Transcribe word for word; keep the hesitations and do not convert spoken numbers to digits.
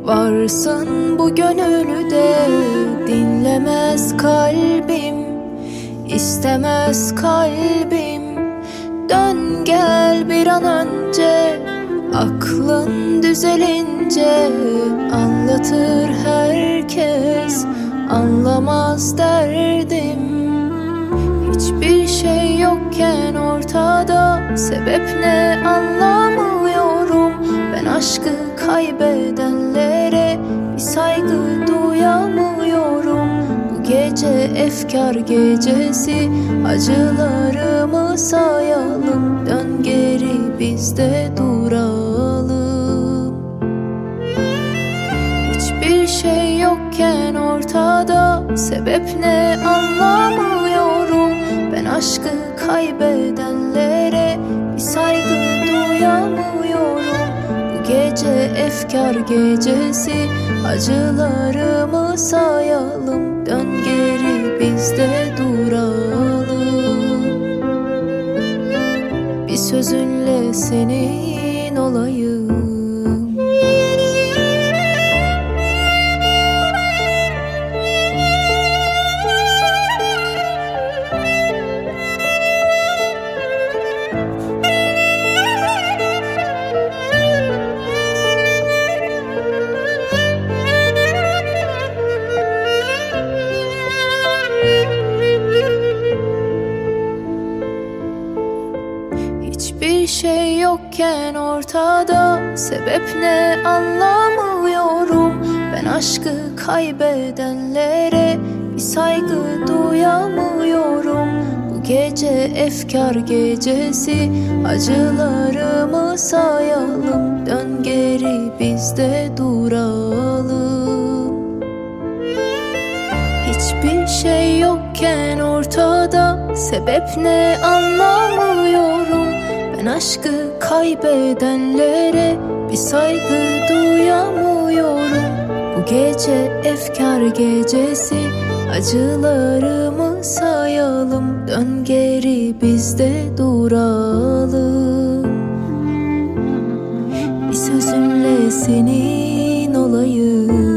Varsın bu gönülde, dinlemez kalbim, istemez kalbim. Dön gel bir an önce, aklın düzelince. Anlatır herkes, anlamaz derdim. Hiçbir şey yokken ortada, sebep ne anlamıyorum. Ben aşkı kaybedenlere bir saygı duyamıyorum. Bu gece efkar gecesi, acılarımı sayalım. Dön geri biz de duralım. Hiçbir şey yokken ortada, sebep ne anlamıyorum. Ben aşkı kaybedenlere bir saygı duyamıyorum. Bu gece efkar gecesi, acılarımı sayalım. Dön geri biz de duralım. Bir sözünle senin olayım. Hiçbir şey yokken ortada, sebep ne anlamıyorum. Ben aşkı kaybedenlere bir saygı duyamıyorum. Bu gece efkar gecesi, acılarımı sayalım. Dön geri biz de duralım. Hiçbir şey yokken ortada, sebep ne anlamıyorum. Ben aşkı kaybedenlere bir saygı duyamıyorum. Bu gece efkar gecesi, acılarımı sayalım. Dön geri biz de duralım. Bir sözümle senin olayım.